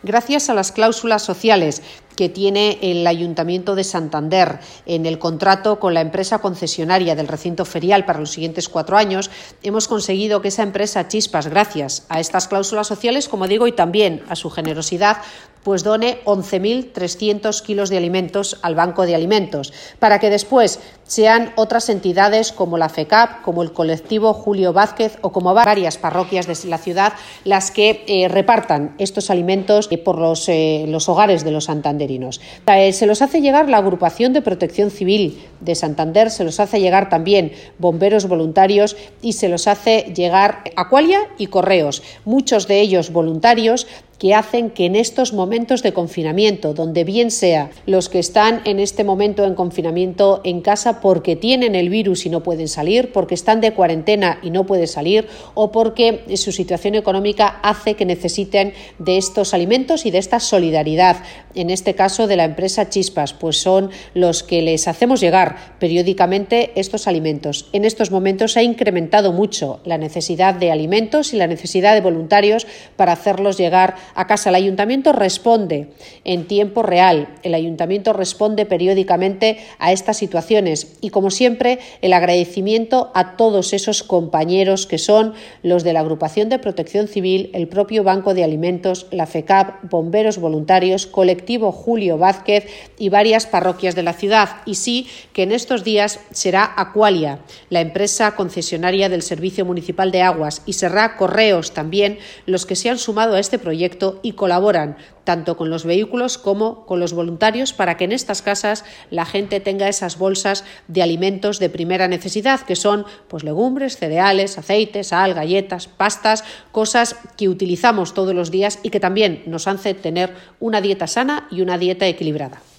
gracias a las cláusulas sociales que tiene el Ayuntamiento de Santander en el contrato con la empresa concesionaria del recinto ferial para los siguientes 4 años, hemos conseguido que esa empresa Chispas, gracias a estas cláusulas sociales, como digo, y también a su generosidad, pues done 11.300 kilos de alimentos al Banco de Alimentos, para que después sean otras entidades como la FECAP, como el colectivo Julio Vázquez o como varias parroquias de la ciudad las que repartan estos alimentos por los hogares de los santanderinos. Se los hace llegar la Agrupación de Protección Civil de Santander, se los hace llegar también bomberos voluntarios y se los hace llegar Aqualia y Correos, muchos de ellos voluntarios, que hacen que en estos momentos de confinamiento, donde bien sea los que están en este momento en confinamiento en casa porque tienen el virus y no pueden salir, porque están de cuarentena y no pueden salir, o porque su situación económica hace que necesiten de estos alimentos y de esta solidaridad, en este caso de la empresa Chispas, pues son los que les hacemos llegar periódicamente estos alimentos. En estos momentos se ha incrementado mucho la necesidad de alimentos y la necesidad de voluntarios para hacerlos llegar a casa. El Ayuntamiento responde en tiempo real, el Ayuntamiento responde periódicamente a estas situaciones y, como siempre, el agradecimiento a todos esos compañeros que son los de la Agrupación de Protección Civil, el propio Banco de Alimentos, la FECAP, bomberos voluntarios, colectivo Julio Vázquez y varias parroquias de la ciudad. Y sí que en estos días será Aqualia, la empresa concesionaria del Servicio Municipal de Aguas, y será Correos también los que se han sumado a este proyecto y colaboran tanto con los vehículos como con los voluntarios para que en estas casas la gente tenga esas bolsas de alimentos de primera necesidad, que son pues legumbres, cereales, aceite, sal, galletas, pastas, cosas que utilizamos todos los días y que también nos hacen tener una dieta sana y una dieta equilibrada.